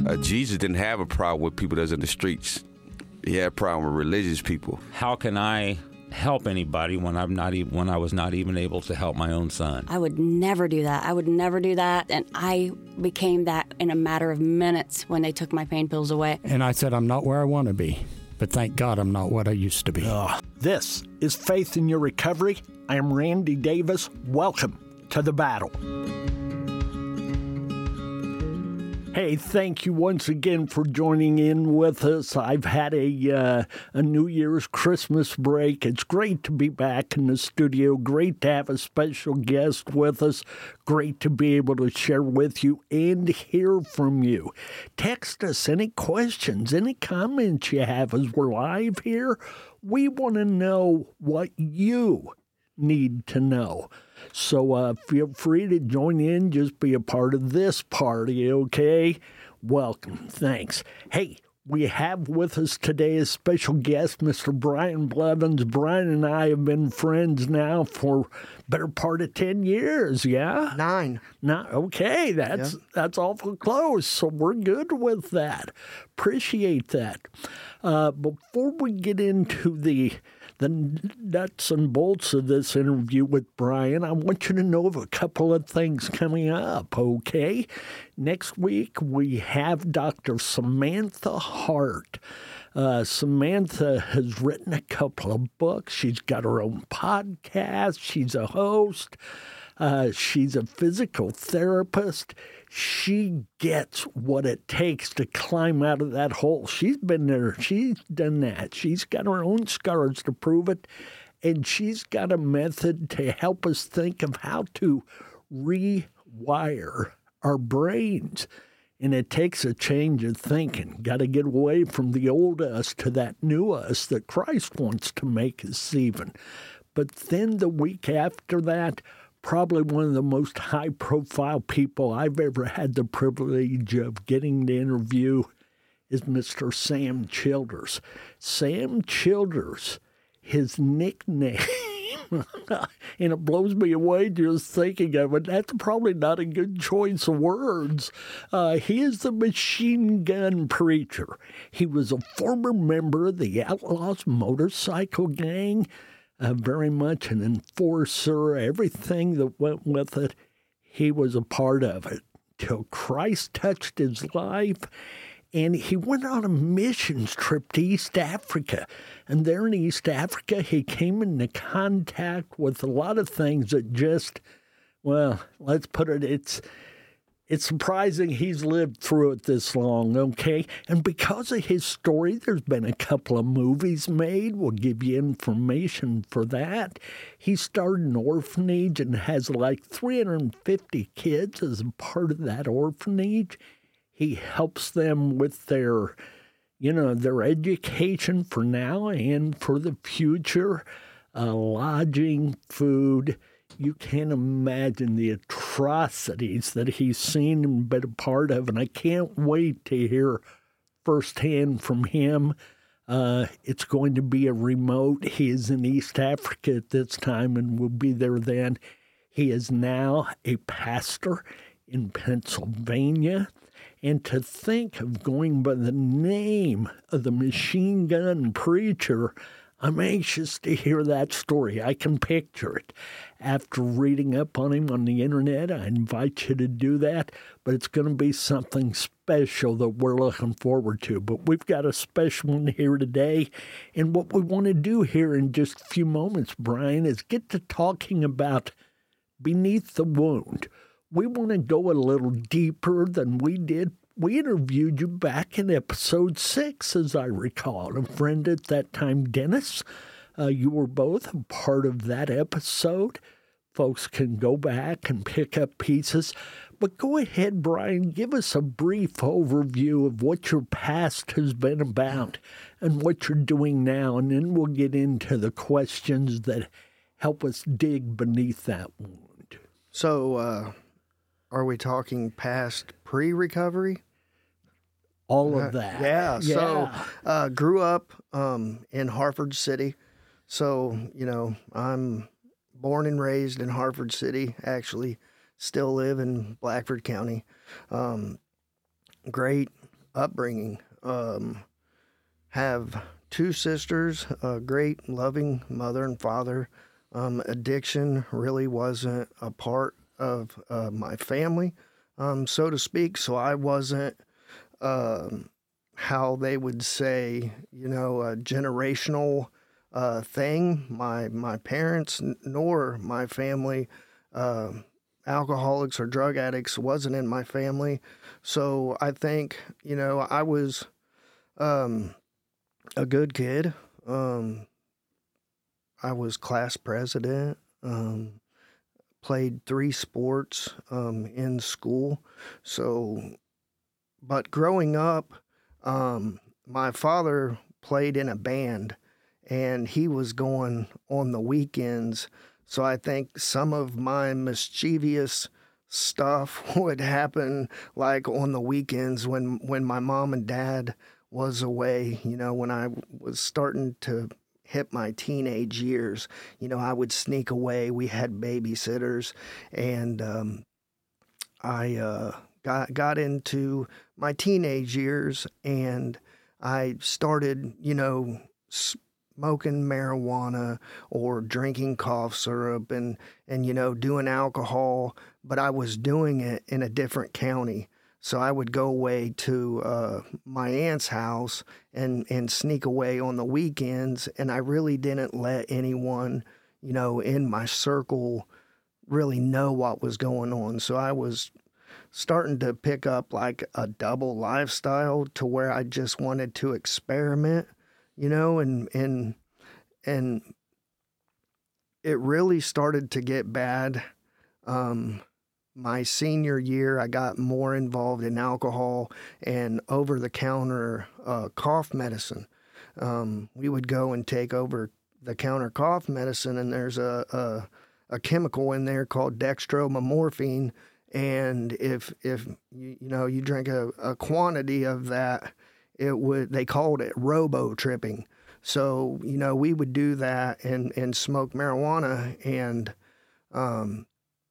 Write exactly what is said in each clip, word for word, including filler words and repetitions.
Uh, Jesus didn't have a problem with people that's in the streets. He had a problem with religious people. How can I help anybody when I'm not even when I was not even able to help my own son? I would never do that. I would never do that. And I became that in a matter of minutes when they took my pain pills away. And I said, I'm not where I want to be, but thank God I'm not what I used to be. Uh, this is Faith in Your Recovery. I am Randy Davis. Welcome to the battle. Hey, thank you once again for joining in with us. I've had a uh, a New Year's Christmas break. It's great to be back in the studio. Great to have a special guest with us. Great to be able to share with you and hear from you. Text us any questions, any comments you have as we're live here. We want to know what you need to know. So uh, feel free to join in. Just be a part of this party, okay? Welcome. Thanks. Hey, we have with us today a special guest, Mister Brian Blevins. Brian and I have been friends now for better part of ten years, yeah? Nine. Not, okay, that's, yeah. that's awful close, so we're good with that. Appreciate that. Uh, before we get into the the nuts and bolts of this interview with Brian, I want you to know of a couple of things coming up, okay? Next week, we have Doctor Samantha Hart. Uh, Samantha has written a couple of books. She's got her own podcast. She's a host. Uh, she's a physical therapist. She gets what it takes to climb out of that hole. She's been there. She's done that. She's got her own scars to prove it. And she's got a method to help us think of how to rewire our brains. And it takes a change of thinking. Got to get away from the old us to that new us that Christ wants to make us even. But then the week after that, probably one of the most high-profile people I've ever had the privilege of getting to interview is Mister Sam Childers. Sam Childers, his nickname, and it blows me away just thinking of it, that's probably not a good choice of words. Uh, he is the machine gun preacher. He was a former member of the Outlaws motorcycle gang, Uh, very much an enforcer, everything that went with it, he was a part of it till Christ touched his life. And he went on a missions trip to East Africa. And there in East Africa, he came into contact with a lot of things that just, well, let's put it, it's It's surprising he's lived through it this long, okay? And because of his story, there's been a couple of movies made. We'll give you information for that. He started an orphanage and has like three hundred fifty kids as a part of that orphanage. He helps them with their, you know, their education for now and for the future, uh, lodging, food. You can't imagine the atrocities that he's seen and been a part of, and I can't wait to hear firsthand from him. Uh, it's going to be a remote. He is in East Africa at this time and will be there then. He is now a pastor in Pennsylvania. And to think of going by the name of the machine gun preacher, I'm anxious to hear that story. I can picture it. After reading up on him on the internet, I invite you to do that. But it's going to be something special that we're looking forward to. But we've got a special one here today. And what we want to do here in just a few moments, Brian, is get to talking about Beneath the Wound. We want to go a little deeper than we did. We interviewed you back in episode six, as I recall. A friend at that time, Dennis, uh, you were both a part of that episode. Folks can go back and pick up pieces. But go ahead, Brian, give us a brief overview of what your past has been about and what you're doing now, and then we'll get into the questions that help us dig beneath that wound. So, uh, are we talking past pre-recovery? All of that. Uh, yeah. yeah. So, uh, grew up um, in Hartford City. So, you know, I'm born and raised in Hartford City, actually. Still live in Blackford County. Um, great upbringing. Um, have two sisters, a great loving mother and father. Um, addiction really wasn't a part of uh, my family, um, so to speak. So I wasn't, um, how they would say, you know, a generational uh, thing. My my parents n- nor my family, uh, alcoholics or drug addicts, wasn't in my family. So I think, you know, I was um, a good kid. Um, I was class president, um, played three sports um, in school. So, but growing up, um, my father played in a band, and he was going on the weekends. So I think some of my mischievous stuff would happen like on the weekends when, when my mom and dad was away, you know, when I was starting to hit my teenage years. You know, I would sneak away. We had babysitters, and um, I uh, got got into my teenage years, and I started, you know, smoking marijuana or drinking cough syrup and, and, you know, doing alcohol, but I was doing it in a different county. So I would go away to uh, my aunt's house and, and sneak away on the weekends, and I really didn't let anyone, you know, in my circle really know what was going on. So I was starting to pick up like a double lifestyle to where I just wanted to experiment, you know, and and and it really started to get bad. Um, my senior year, I got more involved in alcohol and over-the-counter uh, cough medicine. Um, we would go and take over-the-counter cough medicine, and there's a, a a chemical in there called dextromorphine, and if if you, you know you drink a, a quantity of that, it would they called it robo tripping. So you know we would do that and and smoke marijuana, and um,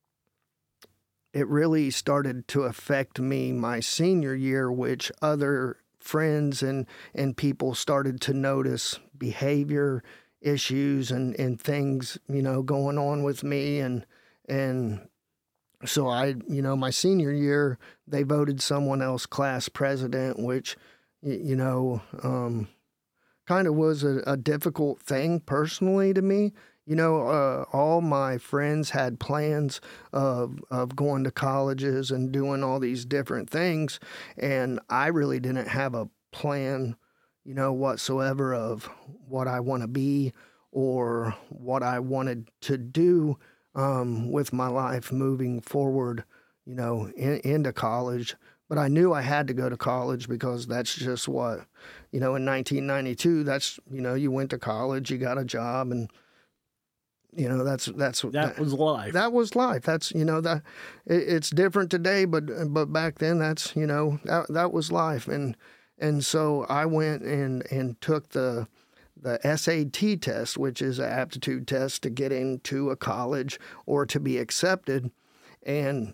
it really started to affect me my senior year, which other friends and, and people started to notice behavior issues and, and things, you know, going on with me. And, and so I, you know, my senior year, they voted someone else class president, which, you know, um, kind of was a, a difficult thing personally to me. You know, uh, all my friends had plans of of going to colleges and doing all these different things, and I really didn't have a plan, you know, whatsoever of what I want to be or what I wanted to do um, with my life moving forward, you know, in, into college. But I knew I had to go to college because that's just what, you know, in nineteen ninety-two, that's, you know, you went to college, you got a job, and you know, that's that's That, that was life. That was life. That's you know that it, it's different today, but but back then that's you know that that was life. And and so I went and and took the the S A T test, which is an aptitude test to get into a college or to be accepted. And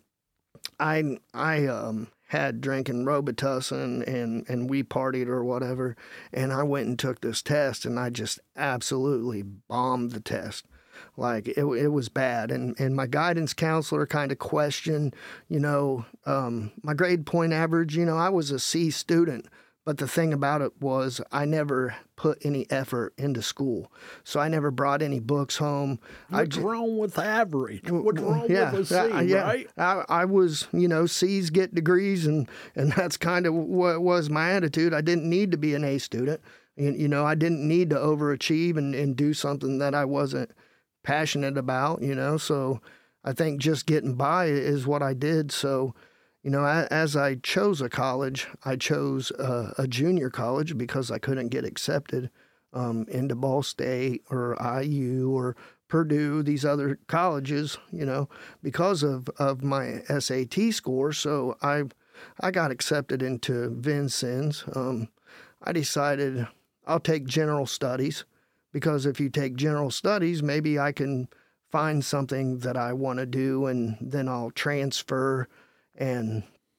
I I um had drinking Robitussin and and we partied or whatever, and I went and took this test, and I just absolutely bombed the test. Like, it it was bad. And, and my guidance counselor kind of questioned, you know, um, my grade point average. You know, I was a C student, but the thing about it was I never put any effort into school. So I never brought any books home. What's I, wrong with average? What's wrong yeah, with a C, uh, yeah. right? I, I was, you know, C's get degrees, and, and that's kind of what was my attitude. I didn't need to be an A student. You, you know, I didn't need to overachieve and, and do something that I wasn't passionate about, you know. So I think just getting by is what I did. So, you know, as I chose a college, I chose a, a junior college because I couldn't get accepted um, into Ball State or I U or Purdue, these other colleges, you know, because of, of my S A T score. So I I got accepted into Vincennes. Um, I decided I'll take general studies, because if you take general studies, maybe I can find something that I want to do, and then I'll transfer and,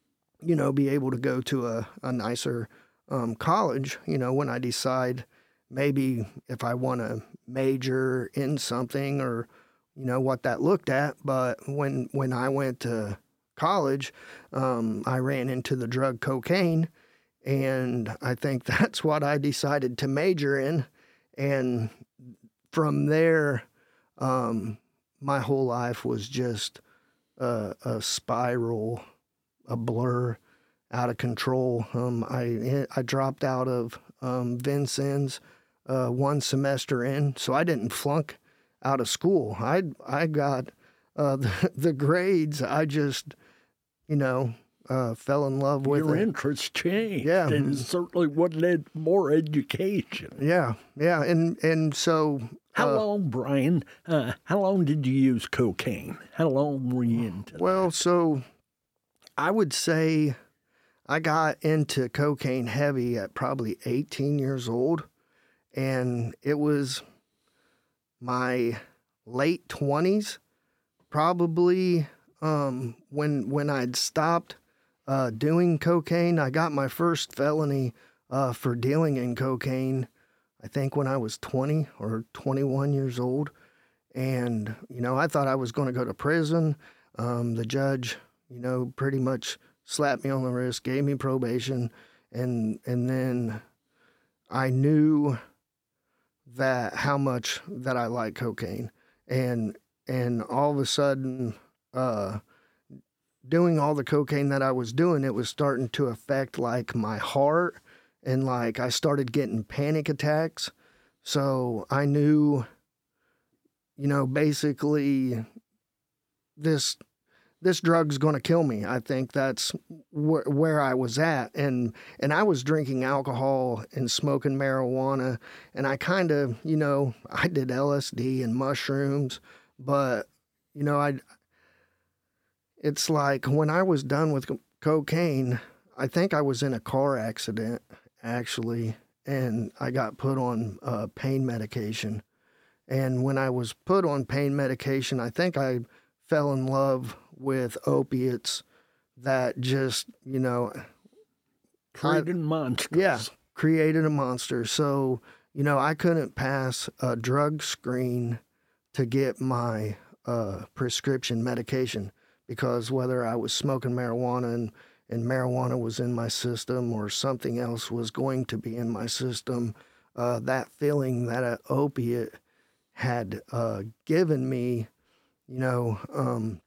you know, be able to go to a, a nicer um, college, you know, when I decide maybe if I want to major in something or, you know, what that looked at. But when, when I went to college, um, I ran into the drug cocaine, and I think that's what I decided to major in. And from there, um, my whole life was just a, a spiral, a blur, out of control. Um, I I dropped out of um, Vincennes uh, one semester in, so I didn't flunk out of school. I I got uh, the, the grades. I just, you know, uh, fell in love with Your it. interests changed. Yeah. And it certainly would lead more education. Yeah, yeah, and and so How uh, long, Brian? Uh, how long did you use cocaine? How long were you into Well, so I would say I got into cocaine heavy at probably eighteen years old, and it was my late twenties, probably um, when when I'd stopped uh, doing cocaine. I got my first felony uh, for dealing in cocaine, I think when I was twenty or twenty-one years old. And, you know, I thought I was going to go to prison. Um, the judge, you know, pretty much slapped me on the wrist, gave me probation, and and then I knew that how much that I like cocaine. And and all of a sudden, uh, doing all the cocaine that I was doing, it was starting to affect like my heart, and like I started getting panic attacks. So I knew, you know, basically this this drug's going to kill me. I think that's wh- where I was at. And and I was drinking alcohol and smoking marijuana, and I kind of, you know, I did L S D and mushrooms, but, you know, I it's like when I was done with co- cocaine, I think I was in a car accident, actually, and I got put on uh, pain medication. And when I was put on pain medication, I think I fell in love with opiates that just, you know, created monsters? Yeah, created a monster. So, you know, I couldn't pass a drug screen to get my uh, prescription medication, because whether I was smoking marijuana and, and marijuana was in my system or something else was going to be in my system, uh, that feeling that an opiate had uh, given me, you know, um,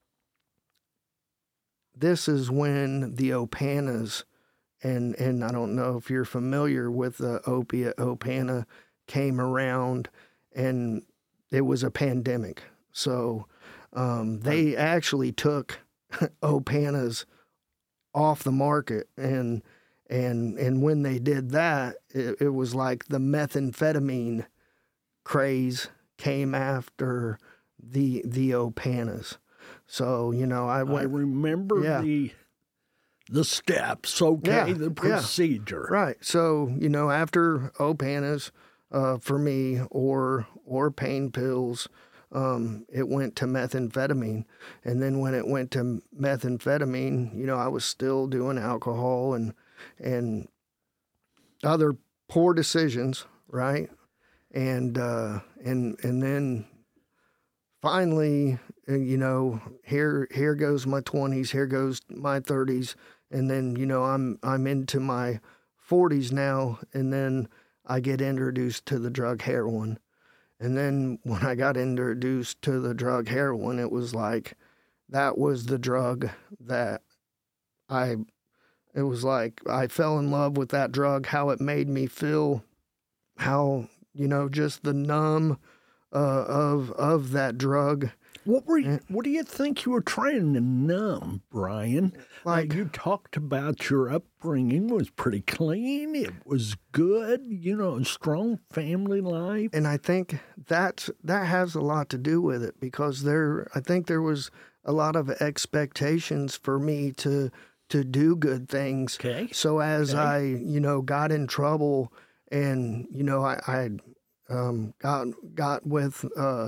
this is when the Opanas, and, and I don't know if you're familiar with the opiate Opana, came around, and it was a pandemic. So um, they actually took Opanas off the market, and and and when they did that, it, it was like the methamphetamine craze came after the the Opanas. So, you know, I went. I remember yeah. the the steps, okay, Yeah, the yeah. procedure. Right. So, you know, after Opanas, uh, for me, or or pain pills, um, it went to methamphetamine. And then when it went to methamphetamine, you know, I was still doing alcohol and and other poor decisions, right? And uh, and and then finally, you know, here here goes my twenties, here goes my thirties, and then, you know, I'm I'm into my forties now, and then I get introduced to the drug heroin. And then when I got introduced to the drug heroin, it was like that was the drug that I it was like I fell in love with that drug, how it made me feel, how, you know, just the numb uh, of of that drug. What were you, what do you think you were trying to numb, Brian? Like- Uh, you talked about your upbringing was pretty clean. It was good, you know, a strong family life. And I think that that has a lot to do with it, because there, I think there was a lot of expectations for me to to do good things. Okay. So as Okay. I, you know, got in trouble, and you know, I, I um, got got with uh,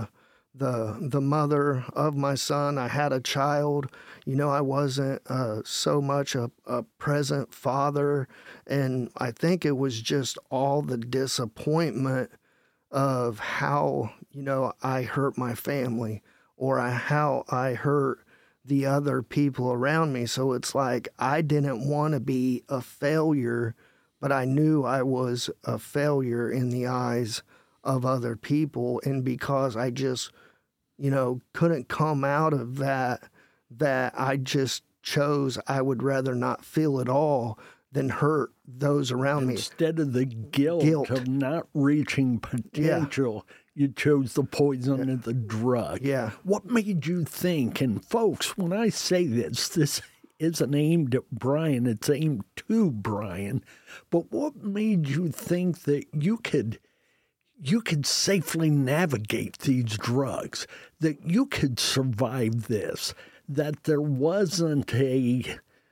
the the mother of my son. I had a child. You know, I wasn't uh, so much a, a present father. And I think it was just all the disappointment of how, you know, I hurt my family or I, how I hurt the other people around me. So it's like I didn't want to be a failure, but I knew I was a failure in the eyes of other people. And because I just, you know, couldn't come out of that, that I just chose I would rather not feel at all than hurt those around me. Instead of the guilt, Guilt. of not reaching potential, you chose the poison and the drug. Yeah. What made you think, and folks, when I say this, this isn't aimed at Brian, it's aimed to Brian, but what made you think that you could you could safely navigate these drugs, that you could survive this, that there wasn't a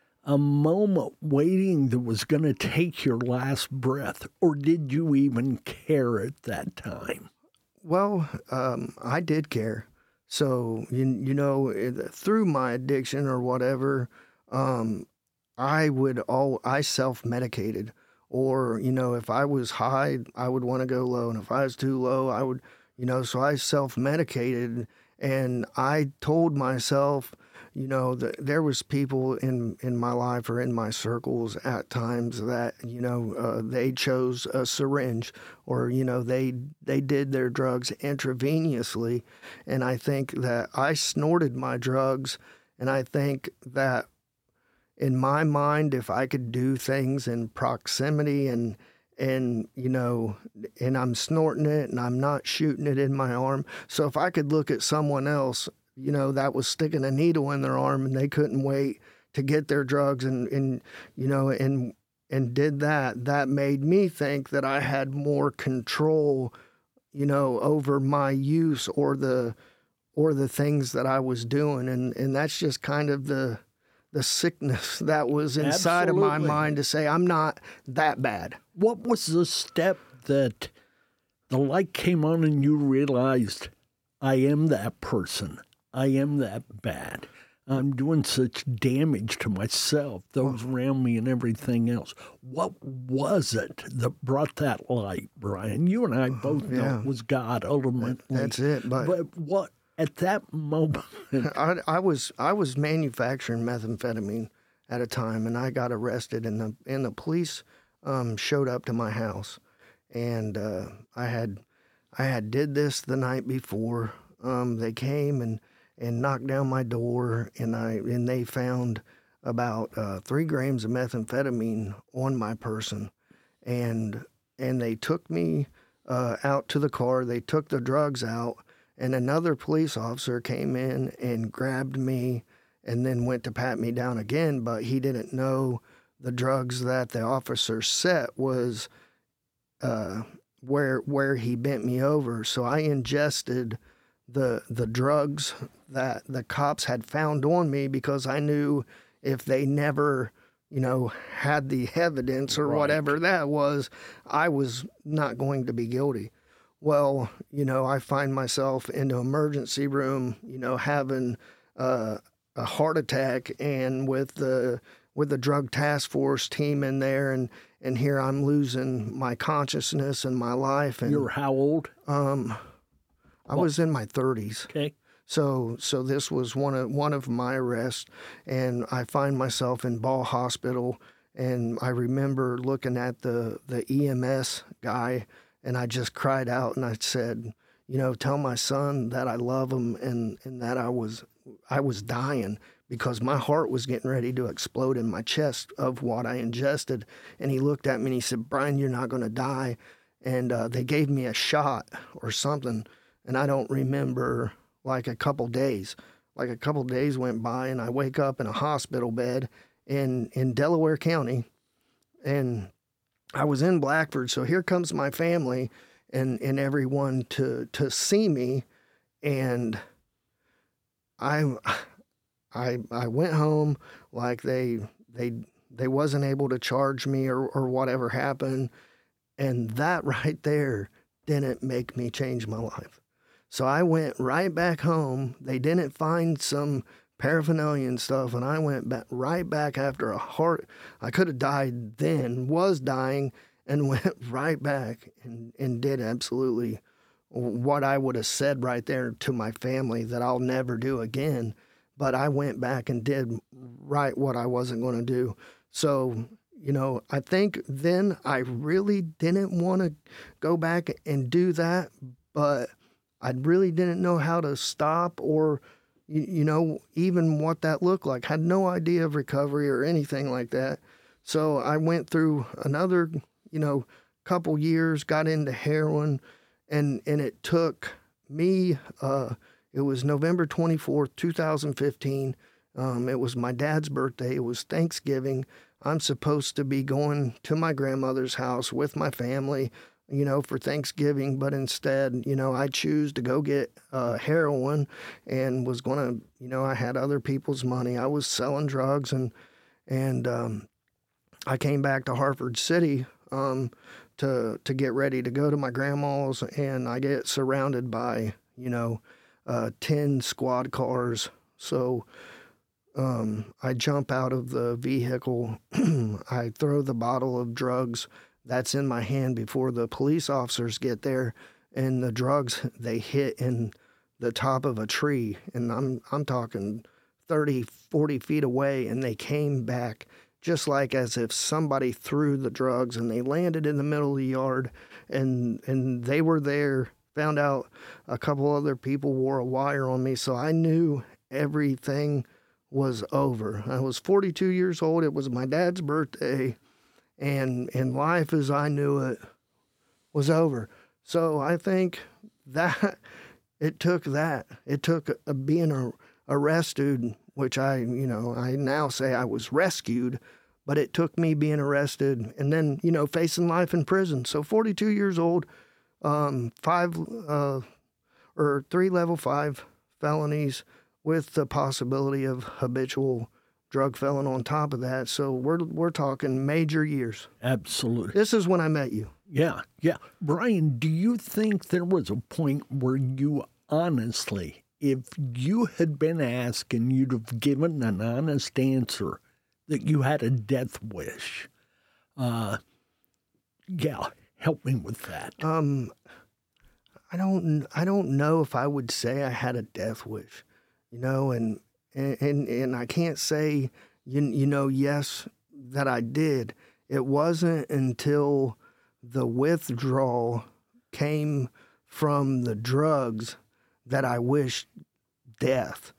a moment waiting that was going to take your last breath, or did you even care at that time? Well, um, I did care. So, you, you know, through my addiction or whatever, um, I would all, I self-medicated. Or, you know, if I was high, I would want to go low. And if I was too low, I would, you know, so I self-medicated. And I told myself, you know, that there was people in, in my life or in my circles at times that, you know, uh, they chose a syringe or, you know, they they did their drugs intravenously. And I think that I snorted my drugs. And I think that in my mind, if I could do things in proximity and, and, you know, and I'm snorting it and I'm not shooting it in my arm. So if I could look at someone else, you know, that was sticking a needle in their arm and they couldn't wait to get their drugs and, and you know, and, and did that, that made me think that I had more control, you know, over my use or the, or the things that I was doing. And, and that's just kind of the, the sickness that was inside Absolutely. of my mind to say, I'm not that bad. What was the step that the light came on and you realized, I am that person. I am that bad. I'm doing such damage to myself, those around me, and everything else. What was it that brought that light, Brian? You and I both know Yeah. it was God ultimately. That's it. But, But what at that moment? I, I was I was manufacturing methamphetamine at a time, and I got arrested, and the and the police um, showed up to my house, and uh, I had I had did this the night before. Um, they came and, and knocked down my door, and I and they found about uh, three grams of methamphetamine on my person, and and they took me uh, out to the car. They took the drugs out. And another police officer came in and grabbed me and then went to pat me down again, but he didn't know the drugs that the officer set was uh, where where he bent me over. So I ingested the the drugs that the cops had found on me because I knew if they never, you know, had the evidence or Right. whatever that was, I was not going to be guilty. Well, you know, I find myself in the emergency room, you know, having uh, a heart attack, and with the with the drug task force team in there, and, and here I'm losing my consciousness and my life. And You're how old? um, I was in my thirties. Okay. So so this was one of one of my arrests, and I find myself in Ball Hospital, and I remember looking at the, the E M S guy. And I just cried out and I said, you know, tell my son that I love him and, and that I was I was dying because my heart was getting ready to explode in my chest of what I ingested. And he looked at me and he said, Brian, you're not going to die. And uh, they gave me a shot or something. And I don't remember, like a couple days. Like a couple days went by and I wake up in a hospital bed in, in Delaware County. And I was in Blackford, so here comes my family and, and everyone to to see me, and I I I went home like they they they wasn't able to charge me or, or whatever happened, and that right there didn't make me change my life. So I went right back home. They didn't find some paraphernalia and stuff, and I went back right back after a heart. I could have died then, was dying, and went right back and, and did absolutely what I would have said right there to my family that I'll never do again. But I went back and did right what I wasn't going to do. So, you know, I think then I really didn't want to go back and do that, but I really didn't know how to stop or, you, you know, even what that looked like. Had no idea of recovery or anything like that. So I went through another, you know, couple years, got into heroin, and, and it took me, uh, it was November twenty-fourth, two thousand fifteen. Um, it was my dad's birthday. It was Thanksgiving. I'm supposed to be going to my grandmother's house with my family, you know, for Thanksgiving, but instead, you know, I choose to go get uh, heroin and was going to, you know, I had other people's money. I was selling drugs, and and um, I came back to Hartford City um, to to get ready to go to my grandma's, and I get surrounded by, you know, uh, ten squad cars. So um, I jump out of the vehicle. I throw the bottle of drugs that's in my hand before the police officers get there, and the drugs, they hit in the top of a tree, and I'm I'm talking thirty, forty feet away, and they came back just like as if somebody threw the drugs, and they landed in the middle of the yard, and and they were there. Found out a couple other people wore a wire on me, so I knew everything was over. I was forty-two years old. It was my dad's birthday, and and life as I knew it was over. So I think that it took that. It took uh, being a, arrested, which I, you know, I now say I was rescued, but it took me being arrested and then, you know, facing life in prison. So forty-two years old, um, five uh, or three level five felonies with the possibility of habitual drug felon on top of that. So we're we're talking major years. Absolutely. This is when I met you. Yeah, yeah. Brian, do you think there was a point where you honestly, if you had been asked and you'd have given an honest answer, that you had a death wish? Uh, yeah, help me with that. Um, I don't I don't know if I would say I had a death wish, you know, and and and I can't say you you know yes that I did. It wasn't until the withdrawal came from the drugs that I wished death.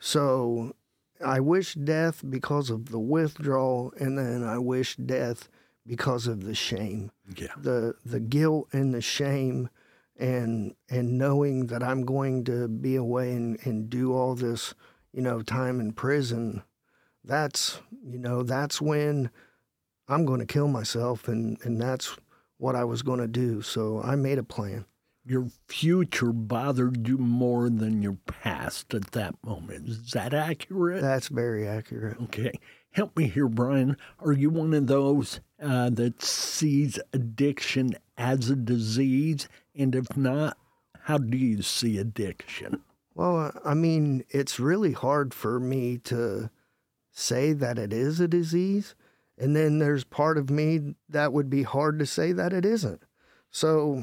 So I wished death because of the withdrawal, and then I wished death because of the shame. Yeah. The the guilt and the shame, and and knowing that I'm going to be away and, and do all this, you know, time in prison. That's, you know, that's when I'm going to kill myself, and, and that's what I was going to do. So I made a plan. Your future bothered you more than your past at that moment. Is that accurate? That's very accurate. Okay. Help me here, Brian. Are you one of those uh, that sees addiction as a disease? And if not, how do you see addiction? Well, I mean, it's really hard for me to say that it is a disease. And then there's part of me that would be hard to say that it isn't. So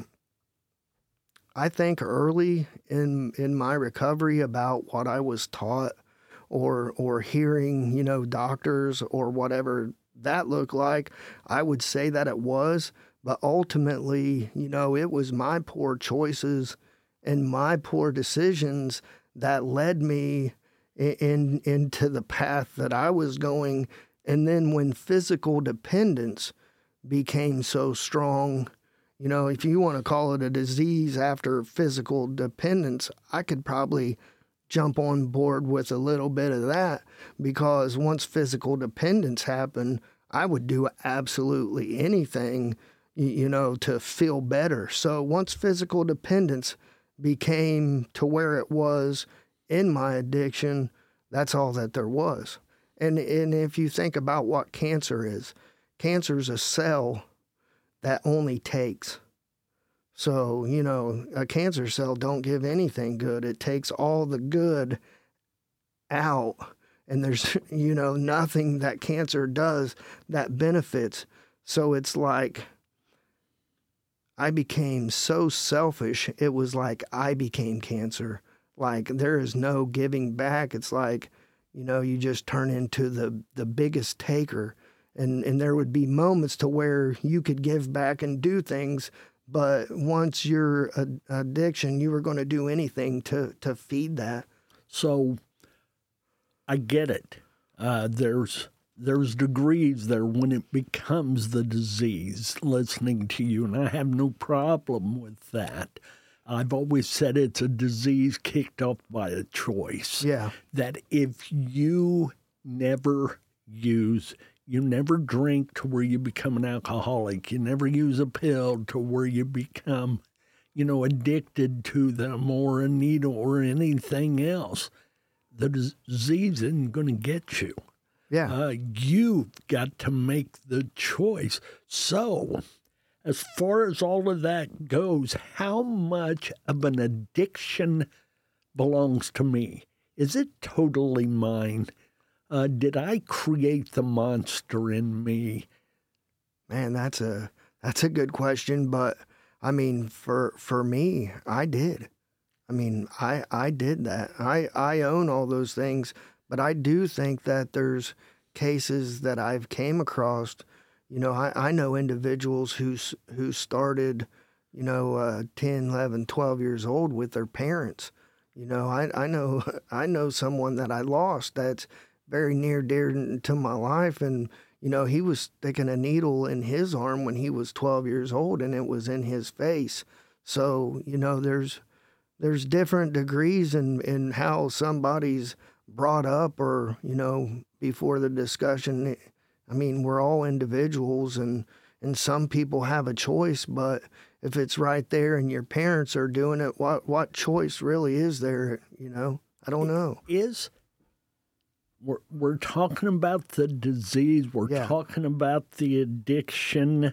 I think early in in my recovery about what I was taught or or hearing, you know, doctors or whatever that looked like, I would say that it was. But ultimately, you know, it was my poor choices and my poor decisions that led me in, in into the path that I was going. And then when physical dependence became so strong, you know, if you want to call it a disease after physical dependence, I could probably jump on board with a little bit of that, because once physical dependence happened, I would do absolutely anything, you know, to feel better. So once physical dependence became to where it was in my addiction, that's all that there was. And and if you think about what cancer is, cancer is a cell that only takes. So, you know, a cancer cell don't give anything good. It takes all the good out, and there's, you know, nothing that cancer does that benefits. So it's like I became so selfish. It was like I became cancer. Like there is no giving back. It's like, you know, you just turn into the, the biggest taker. And, and there would be moments to where you could give back and do things. But once your ad- addiction, you were going to do anything to, to feed that. So I get it. Uh, there's there's degrees there when it becomes the disease, listening to you, and I have no problem with that. I've always said it's a disease kicked off by a choice. Yeah. That if you never use, you never drink to where you become an alcoholic, you never use a pill to where you become, you know, addicted to them or a needle or anything else, the disease isn't going to get you. Yeah. Uh, you've got to make the choice. So, as far as all of that goes, how much of an addiction belongs to me? Is it totally mine? Uh, did I create the monster in me? Man, that's a that's a good question. But I mean, for for me, I did. I mean, I I did that. I I own all those things. But I do think that there's cases that I've came across. You know, I, I know individuals who who started, you know, uh, ten, eleven, twelve years old with their parents. You know, I, I know I know someone that I lost that's very near dear to my life. And, you know, he was sticking a needle in his arm when he was twelve years old, and it was in his face. So, you know, there's there's different degrees in, in how somebody's brought up, or, you know, before the discussion. I mean, we're all individuals, and, and some people have a choice, but if it's right there and your parents are doing it, what, what choice really is there? You know, I don't know. Is we're, we're talking about the disease. We're Yeah. talking about the addiction.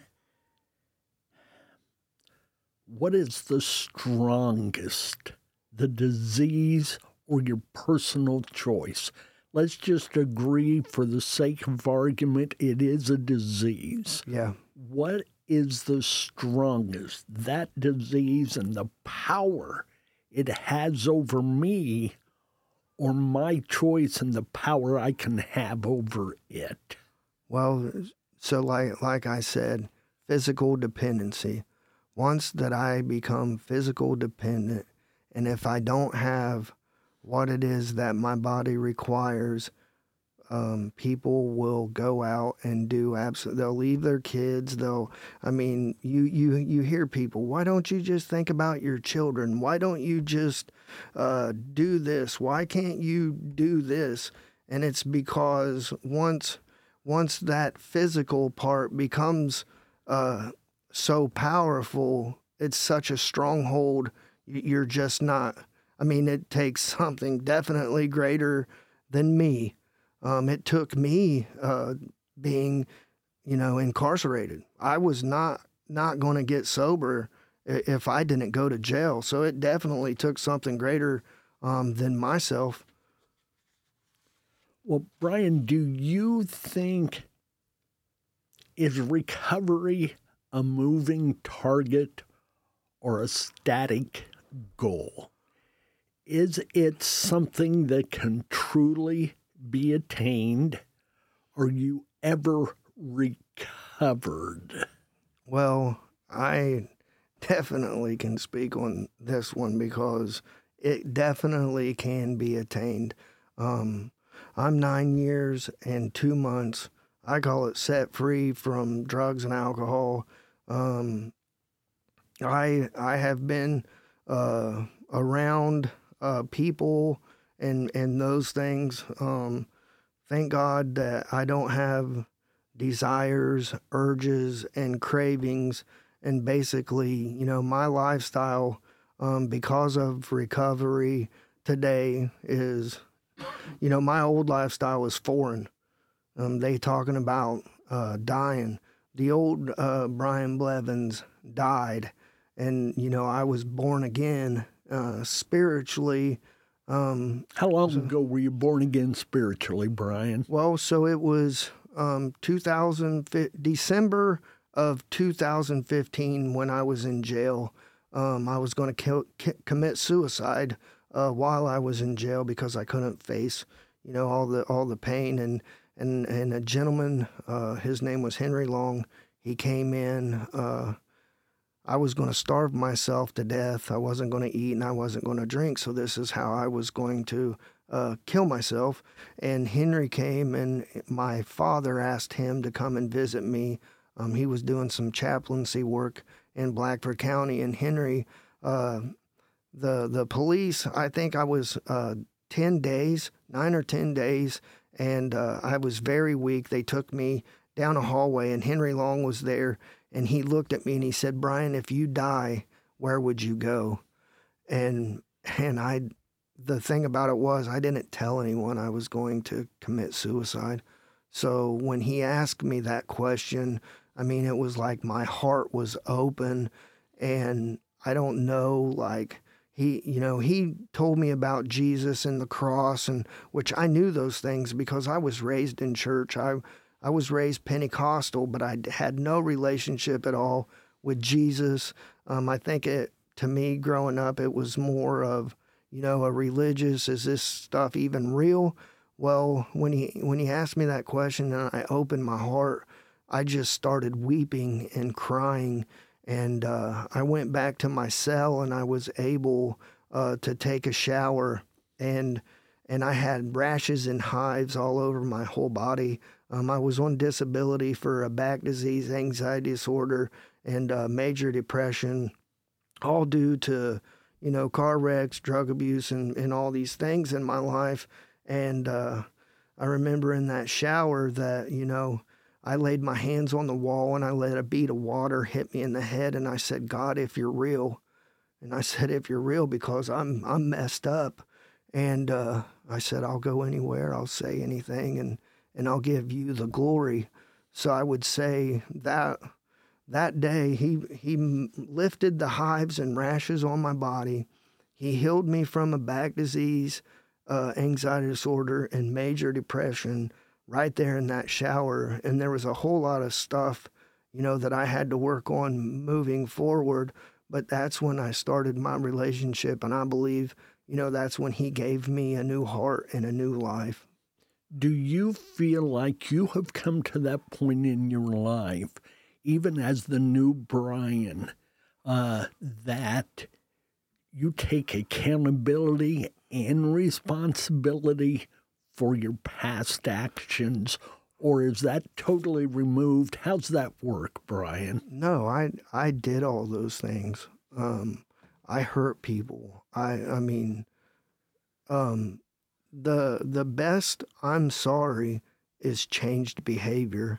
What is the strongest, the disease or your personal choice? Let's just agree, for the sake of argument, it is a disease. Yeah. What is the strongest, that disease and the power it has over me, or my choice and the power I can have over it? Well, so like like I said, physical dependency. Once that I become physical dependent, and if I don't have what it is that my body requires, um, people will go out and do absolutely. They'll leave their kids. They'll. I mean, you you you hear people. Why don't you just think about your children? Why don't you just uh, do this? Why can't you do this? And it's because once once that physical part becomes uh, so powerful, it's such a stronghold. You're just not. I mean, it takes something definitely greater than me. Um, it took me uh, being, you know, incarcerated. I was not not going to get sober if I didn't go to jail. So it definitely took something greater um, than myself. Well, Brian, do you think, is recovery a moving target or a static goal? Is it something that can truly be attained? Are you ever recovered? Well, I definitely can speak on this one because it definitely can be attained. Um, I'm nine years and two months. I call it set free from drugs and alcohol. Um, I I have been uh, around uh, people and and those things. Um, thank God that I don't have desires, urges, and cravings. And basically, you know, my lifestyle, um, because of recovery today, is, you know, my old lifestyle was foreign. Um, they talking about uh, dying. The old uh, Brian Blevins died, and you know, I was born again uh, spiritually. Um, How long ago were you born again spiritually, Brian? well, so it was um, two thousand December of two thousand fifteen when I was in jail. Um, I was going to kill, ki- commit suicide uh, while I was in jail because I couldn't face, you know, all the all the pain. And and and a gentleman, uh, his name was Henry Long. He came in. Uh, I was going to starve myself to death. I wasn't going to eat and I wasn't going to drink. So this is how I was going to uh, kill myself. And Henry came, and my father asked him to come and visit me. Um, he was doing some chaplaincy work in Blackford County, and Henry, uh, the the police, I think I was uh, ten days, nine or ten days, and uh, I was very weak. They took me down a hallway, and Henry Long was there. And he looked at me and he said, "Brian, if you die, where would you go?" And and I, the thing about it was I didn't tell anyone I was going to commit suicide. So when he asked me that question, I mean, it was like my heart was open, and I don't know, like he, you know, he told me about Jesus and the cross, and which I knew those things because I was raised in church. I I was raised Pentecostal, but I had no relationship at all with Jesus. Um, I think it, to me, growing up, it was more of, you know, a religious, is this stuff even real? Well, when he when he asked me that question and I opened my heart, I just started weeping and crying. And uh, I went back to my cell and I was able uh, to take a shower. And and I had rashes and hives all over my whole body. Um, I was on disability for a back disease, anxiety disorder, and uh, major depression, all due to, you know, car wrecks, drug abuse, and, and all these things in my life. And uh, I remember in that shower that, you know, I laid my hands on the wall and I let a bead of water hit me in the head. And I said, "God, if you're real." And I said, "If you're real, because I'm I'm messed up." And uh, I said, "I'll go anywhere. I'll say anything. And and I'll give you the glory." So I would say that that day he he lifted the hives and rashes on my body. He healed me from a back disease, uh, anxiety disorder, and major depression right there in that shower. And there was a whole lot of stuff, you know, that I had to work on moving forward. But that's when I started my relationship. And I believe, you know, that's when he gave me a new heart and a new life. Do you feel like you have come to that point in your life, even as the new Brian, uh, that you take accountability and responsibility for your past actions, or is that totally removed? How's that work, Brian? No, I I did all those things. Um, I hurt people. I I mean, um, the the best I'm sorry is changed behavior,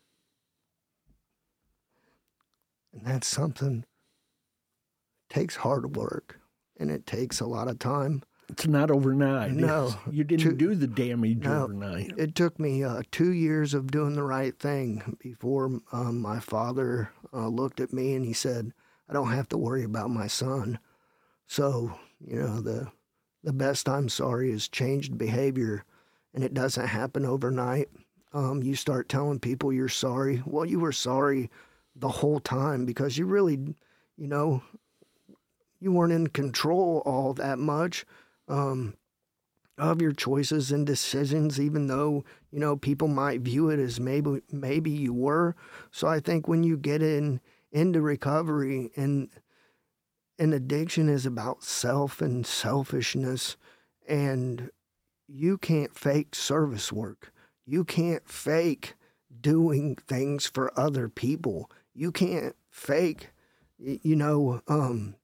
and that's something takes hard work, and it takes a lot of time. It's not overnight. No. It's- you didn't Two- do the damage No. overnight. It took me uh, two years of doing the right thing before um, my father uh, looked at me and he said, "I don't have to worry about my son." So, you know, the the best I'm sorry is changed behavior, and it doesn't happen overnight. Um, you start telling people you're sorry. Well, you were sorry the whole time because you really, you know, you weren't in control all that much. Um, of your choices and decisions, even though, you know, people might view it as maybe maybe you were. So I think when you get in into recovery, and an addiction is about self and selfishness, and you can't fake service work. You can't fake doing things for other people. You can't fake, you know, um,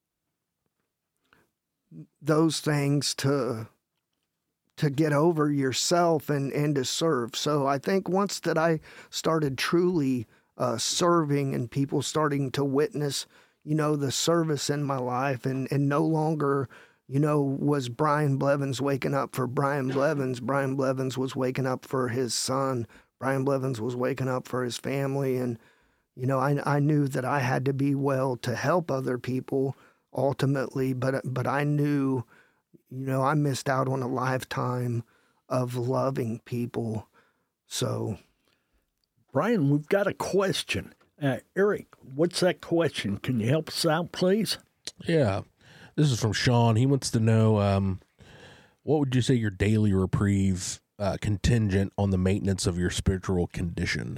those things to to get over yourself and, and to serve. So I think once that I started truly uh, serving and people starting to witness, you know, the service in my life, and, and no longer, you know, was Brian Blevins waking up for Brian Blevins. Brian Blevins was waking up for his son. Brian Blevins was waking up for his family. And, you know, I, I knew that I had to be well to help other people ultimately, but but I knew, you know, I missed out on a lifetime of loving people. So, Brian, we've got a question. Uh, Eric, what's that question? Can you help us out, please? Yeah. This is from Sean. He wants to know, um, what would you say your daily reprieve uh, contingent on the maintenance of your spiritual condition?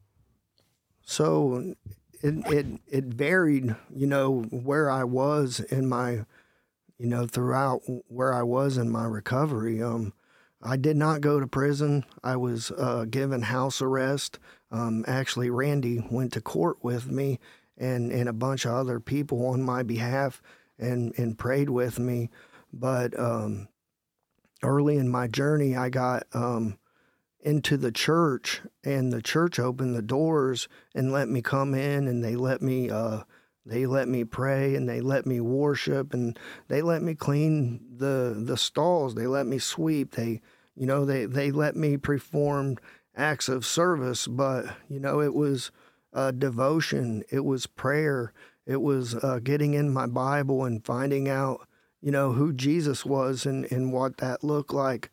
So it, it it varied, you know, where I was in my, you know, throughout where I was in my recovery. Um, I did not go to prison. I was uh, given house arrest. Um, actually, Randy went to court with me and, and a bunch of other people on my behalf and, and prayed with me. But um, early in my journey, I got um, into the church, and the church opened the doors and let me come in, and they let me uh, they let me pray, and they let me worship, and they let me clean the the stalls. They let me sweep. They, you know, they they let me perform acts of service. But you know, it was uh, devotion. It was prayer. It was uh, getting in my Bible and finding out, you know, who Jesus was and, and what that looked like.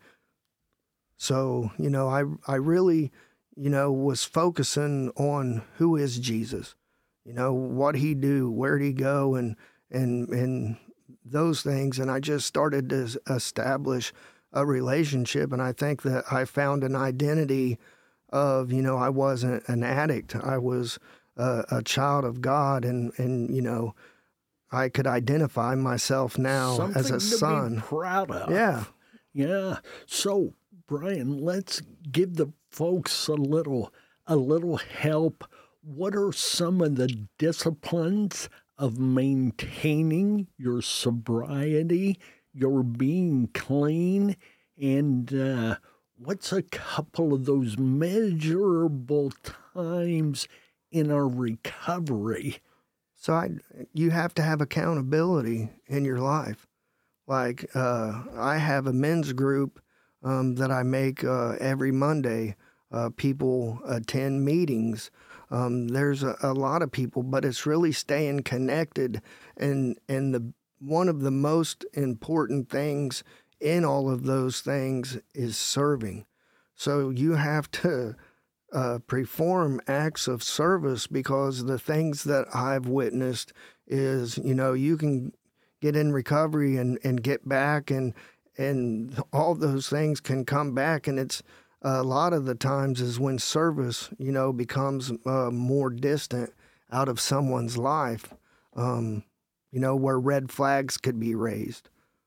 So, you know, I I really, you know, was focusing on who is Jesus, you know, what he do, where'd he go, and and and those things. And I just started to establish a relationship. And I think that I found an identity of, you know, I wasn't an addict. I was a, a child of God, and, and, you know, I could identify myself now Something as a to son. Be proud of. Yeah. Yeah. So, Brian, let's give the folks a little a little help. What are some of the disciplines of maintaining your sobriety, your being clean, and uh, what's a couple of those measurable times in our recovery? So I, you have to have accountability in your life. Like uh, I have a men's group um, that I make uh, every Monday. Uh, people attend meetings. Um, there's a, a lot of people, but it's really staying connected. And and the one of the most important things in all of those things is serving. So you have to uh, perform acts of service, because the things that I've witnessed is, you know, you can get in recovery and, and get back, and and all those things can come back. And it's a lot of the times is when service, you know, becomes uh, more distant out of someone's life, um, you know, where red flags could be raised.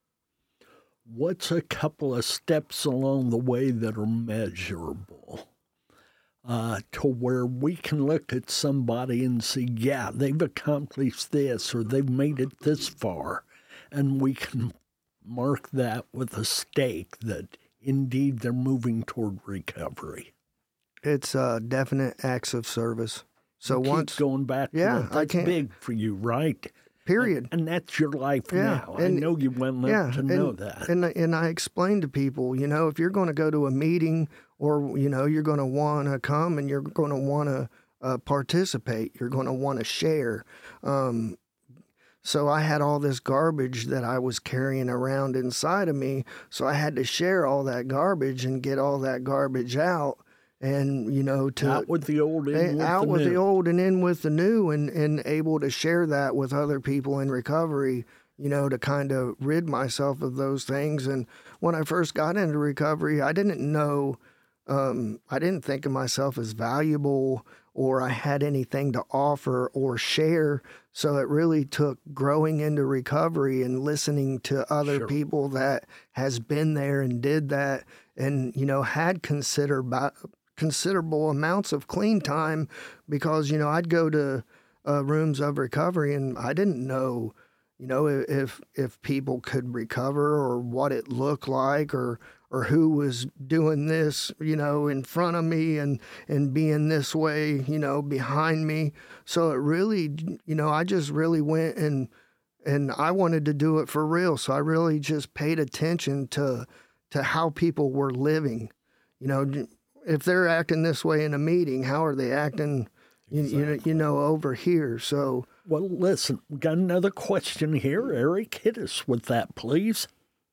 What's a couple of steps along the way that are measurable uh, to where we can look at somebody and see, yeah, they've accomplished this or they've made it this far, and we can mark that with a stake that indeed they're moving toward recovery? It's uh, definite acts of service. So you once keep going back to yeah, that. I That's can't, big for you, right? Period. And, and that's your life Yeah, now. and- I know you well enough yeah, to and, know that. And and I explain to people, you know, if you're going to go to a meeting, or you know, you're going to want to come and you're going to want to uh, participate, you're going to want to share. Um, so I had all this garbage that I was carrying around inside of me, so I had to share all that garbage and get all that garbage out. And, you know, to out with the old, in with out the with new. the old and in with the new, and, and able to share that with other people in recovery, you know, to kind of rid myself of those things. And when I first got into recovery, I didn't know, um, I didn't think of myself as valuable, or I had anything to offer or share. So it really took growing into recovery and listening to other Sure. people that has been there and did that, and, you know, had considered considerable amounts of clean time, because, you know, I'd go to uh, rooms of recovery and I didn't know, you know, if if people could recover, or what it looked like, or or who was doing this, you know, in front of me and, and being this way, you know, behind me. So it really, you know, I just really went and and I wanted to do it for real. So I really just paid attention to to how people were living. You know, if they're acting this way in a meeting, how are they acting, you, you, know, you know, over here. So, well, listen, we got another question here. Eric, hit us with that, please.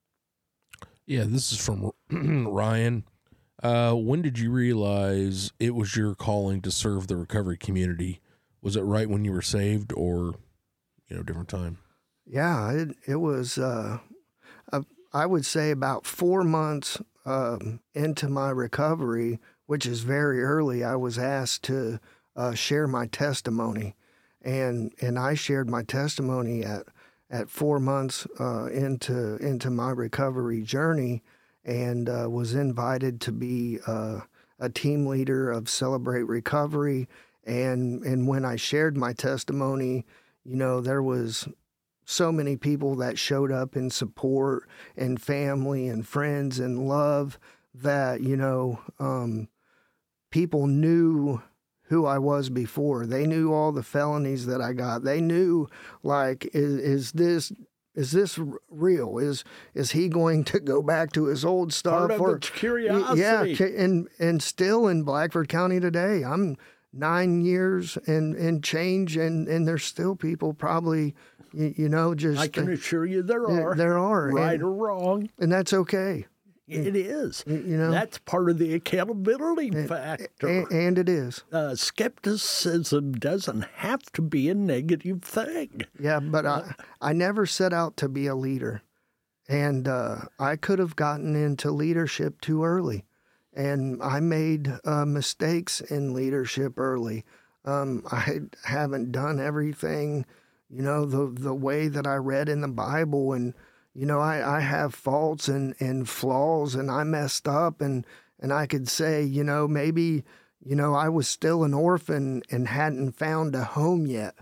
Yeah, this is from Ryan. Uh, when did you realize it was your calling to serve the recovery community? Was it right when you were saved, or, you know, different time? Yeah, it, it was, uh, uh, I would say about four months um, into my recovery, which is very early, I was asked to uh, share my testimony. And and I shared my testimony at, at four months uh, into into my recovery journey, and uh, was invited to be uh, a team leader of Celebrate Recovery. And and when I shared my testimony, you know, there was so many people that showed up in support, and family and friends and love, that, you know, um, people knew who I was before. They knew all the felonies that I got. They knew, like, is, is this is this real? Is is he going to go back to his old stuff? Part of or it's curiosity. Yeah, and and still in Blackford County today, I'm nine years and and change, and and there's still people probably, you, you know, just I can assure you there are. There are, right and, or wrong. and that's okay. It is. You know, that's part of the accountability factor. And, and it is. Uh, skepticism doesn't have to be a negative thing. Yeah, but I, I never set out to be a leader. And uh, I could have gotten into leadership too early. And I made uh, mistakes in leadership early. Um, I haven't done everything, you know, the the way that I read in the Bible. And You know, I, I have faults and, and flaws, and I messed up, and, and I could say, you know, maybe, you know, I was still an orphan and hadn't found a home yet,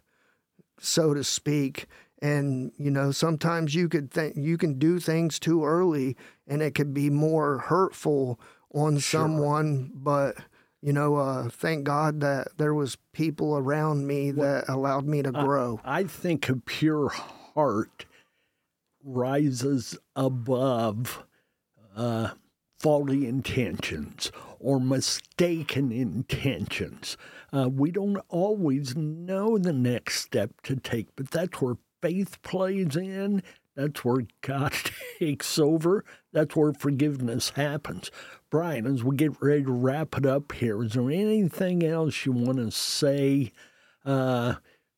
so to speak. And, you know, sometimes you could think you can do things too early, and it could be more hurtful on Sure. someone. But, you know, uh, thank God that there was people around me that allowed me to grow. I, I think a pure heart rises above uh, faulty intentions or mistaken intentions. Uh, we don't always know the next step to take, but that's where faith plays in. That's where God takes over. That's where forgiveness happens. Brian, as we get ready to wrap it up here, is there anything else you want to say uh,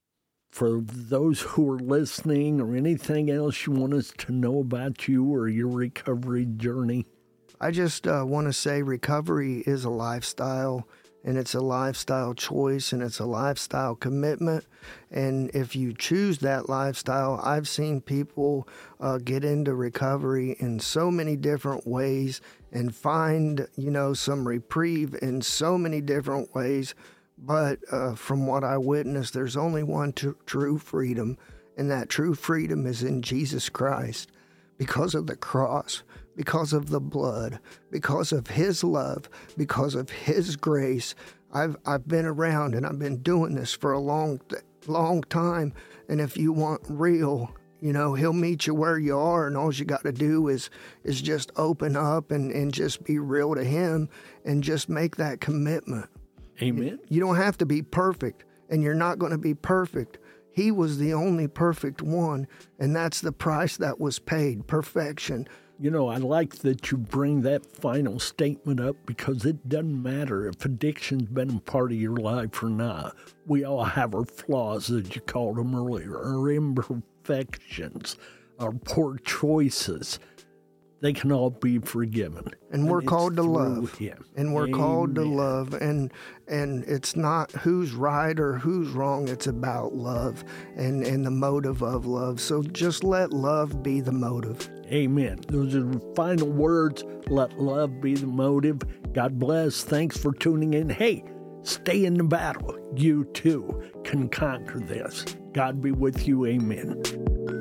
for those who are listening, or anything else you want us to know about you or your recovery journey? I just uh, want to say recovery is a lifestyle, and it's a lifestyle choice, and it's a lifestyle commitment. And if you choose that lifestyle, I've seen people uh, get into recovery in so many different ways and find, you know, some reprieve in so many different ways. But uh, from what I witnessed, there's only one t- true freedom, and that true freedom is in Jesus Christ, because of the cross, because of the blood, because of His love, because of His grace. I've I've been around, and I've been doing this for a long, long time. And if you want real, you know, He'll meet you where you are, and all you got to do is is just open up and, and just be real to Him, and just make that commitment. Amen. You don't have to be perfect, and you're not going to be perfect. He was the only perfect one, and that's the price that was paid, perfection. You know, I like that you bring that final statement up, because it doesn't matter if addiction's been a part of your life or not. We all have our flaws, as you called them earlier, our imperfections, our poor choices. They can all be forgiven. And we're it's called to through love. Him. And we're called to Amen. love. And and it's not who's right or who's wrong. It's about love and, and the motive of love. So just let love be the motive. Amen. Those are the final words. Let love be the motive. God bless. Thanks for tuning in. Hey, stay in the battle. You too can conquer this. God be with you. Amen.